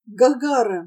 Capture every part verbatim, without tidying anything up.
Гагара.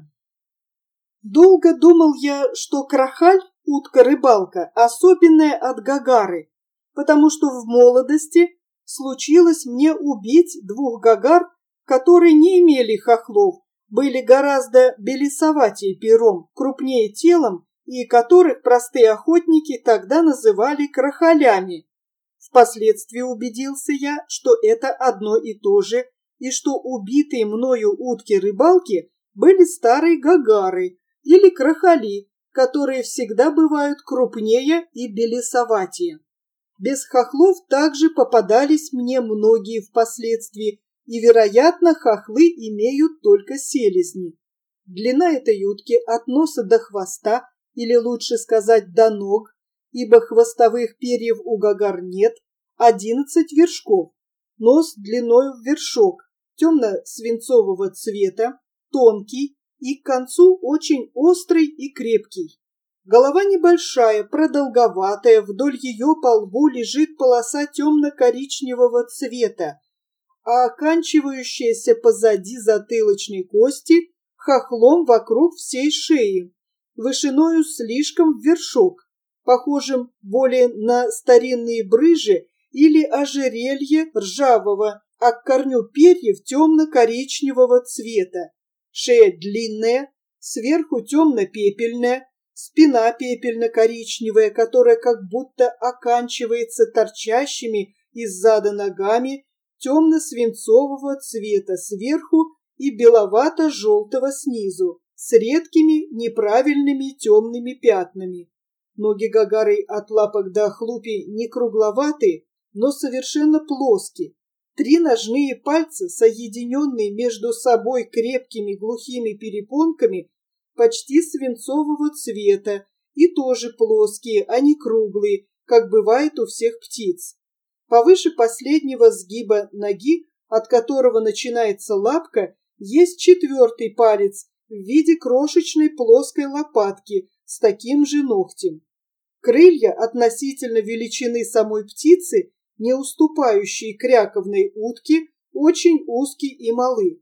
Долго думал я, что крахаль, утка-рыбалка, особенная от гагары, потому что в молодости случилось мне убить двух гагар, которые не имели хохлов, были гораздо белесоватее пером, крупнее телом и которых простые охотники тогда называли крахалями. Впоследствии убедился я, что это одно и то же, и что убитые мною утки-рыбалки были старые гагары или крахали, которые всегда бывают крупнее и белесоватее. Без хохлов также попадались мне многие впоследствии, и, вероятно, хохлы имеют только селезни. Длина этой утки от носа до хвоста, или лучше сказать до ног, ибо хвостовых перьев у гагар нет, одиннадцать вершков, нос длиною в вершок, темно-свинцового цвета, тонкий и к концу очень острый и крепкий. Голова небольшая, продолговатая, вдоль ее по лбу лежит полоса темно-коричневого цвета, а оканчивающаяся позади затылочной кости хохлом вокруг всей шеи, вышиною слишком в вершок, похожим более на старинные брыжи или ожерелье ржавого, а к корню перьев темно-коричневого цвета. Шея длинная, сверху темно-пепельная, спина пепельно-коричневая, которая как будто оканчивается торчащими из зада ногами темно-свинцового цвета сверху и беловато-желтого снизу, с редкими неправильными темными пятнами. Ноги гагары от лапок до хлупи не кругловатые, но совершенно плоские. Три ножные пальца, соединенные между собой крепкими глухими перепонками, почти свинцового цвета и тоже плоские, а не круглые, как бывает у всех птиц. Повыше последнего сгиба ноги, от которого начинается лапка, есть четвертый палец в виде крошечной плоской лопатки с таким же ногтем. Крылья относительно величины самой птицы, не уступающие кряковной утке, очень узкие и малы.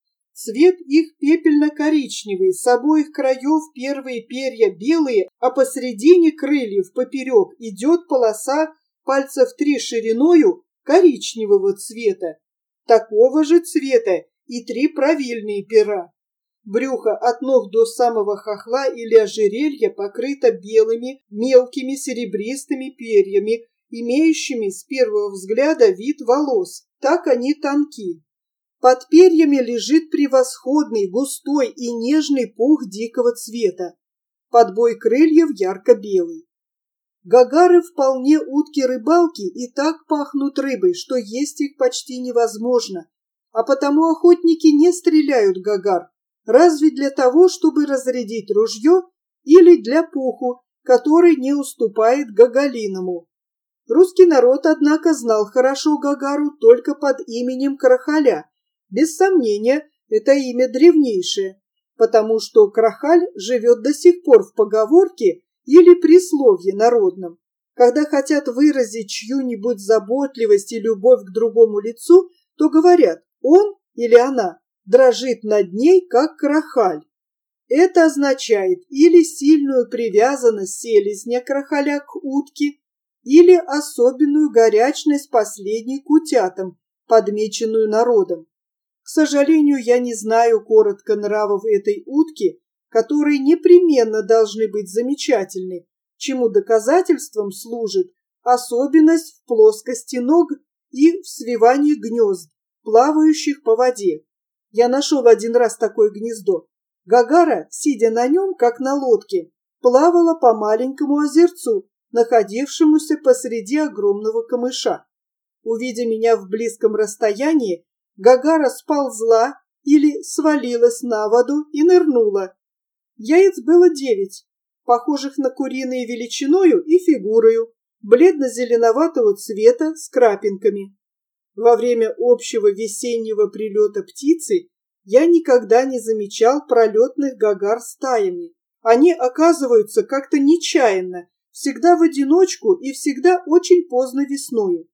Цвет их пепельно-коричневый, с обоих краев первые перья белые, а посредине крыльев поперек идет полоса пальцев три шириною коричневого цвета, такого же цвета и три правильные пера. Брюхо от ног до самого хохла или ожерелья покрыто белыми, мелкими серебристыми перьями, имеющими с первого взгляда вид волос, так они тонки. Под перьями лежит превосходный, густой и нежный пух дикого цвета. Подбой крыльев ярко-белый. Гагары вполне утки-рыбалки и так пахнут рыбой, что есть их почти невозможно, а потому охотники не стреляют гагар, разве для того, чтобы разрядить ружье или для пуху, который не уступает гагалиному. Русский народ, однако, знал хорошо гагару только под именем крахаля. Без сомнения, это имя древнейшее, потому что крахаль живет до сих пор в поговорке или присловье народном. Когда хотят выразить чью-нибудь заботливость и любовь к другому лицу, то говорят «он» или «она» дрожит над ней, как крахаль. Это означает или сильную привязанность селезня крахаля к утке, или особенную горячность последней к утятам, подмеченную народом. К сожалению, я не знаю коротко нравов этой утки, которые непременно должны быть замечательны, чему доказательством служит особенность в плоскости ног и в свивании гнезд, плавающих по воде. Я нашел один раз такое гнездо. Гагара, сидя на нем, как на лодке, плавала по маленькому озерцу, находившемуся посреди огромного камыша. Увидя меня в близком расстоянии, гагара сползла или свалилась на воду и нырнула. Яиц было девять, похожих на куриные величиною и фигурою, бледно-зеленоватого цвета с крапинками. Во время общего весеннего прилета птицы я никогда не замечал пролетных гагар стаями. Они оказываются как-то нечаянно, всегда в одиночку и всегда очень поздно весною.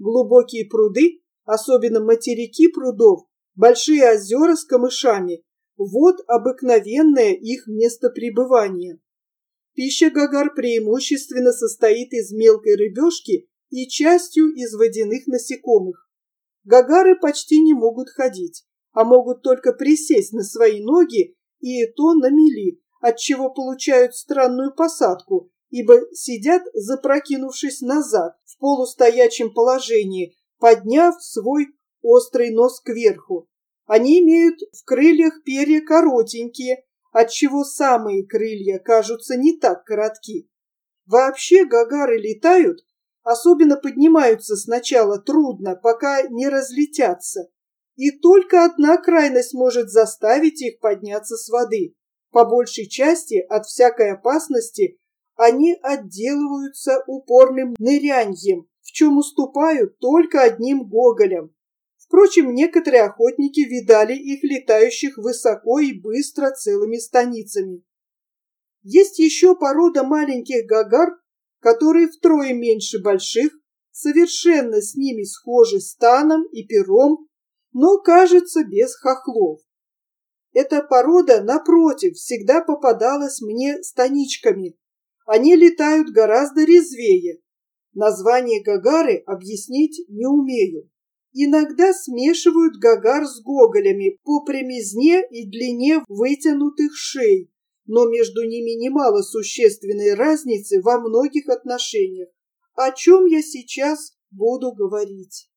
Глубокие пруды, особенно материки прудов, большие озера с камышами, Вот обыкновенное их место пребывания. Пища гагар преимущественно состоит из мелкой рыбешки и частью из водяных насекомых. Гагары почти не могут ходить, а могут только присесть на свои ноги, и то на мели, отчего получают странную посадку, ибо сидят, запрокинувшись назад, в полустоячем положении, подняв свой острый нос кверху. Они имеют в крыльях перья коротенькие, отчего самые крылья кажутся не так коротки. Вообще гагары летают, особенно поднимаются сначала трудно, пока не разлетятся. И только одна крайность может заставить их подняться с воды. По большей части от всякой опасности они отделываются упорным ныряньем, в чем уступают только одним гоголям. Впрочем, некоторые охотники видали их летающих высоко и быстро целыми станицами. Есть еще порода маленьких гагар, которые втрое меньше больших, совершенно с ними схожи станом и пером, но, кажется, без хохлов. Эта порода, напротив, всегда попадалась мне станичками. Они летают гораздо резвее. Название гагары объяснить не умею. Иногда смешивают гагар с гоголями по прямизне и длине вытянутых шей, но между ними немало существенной разницы во многих отношениях, о чем я сейчас буду говорить.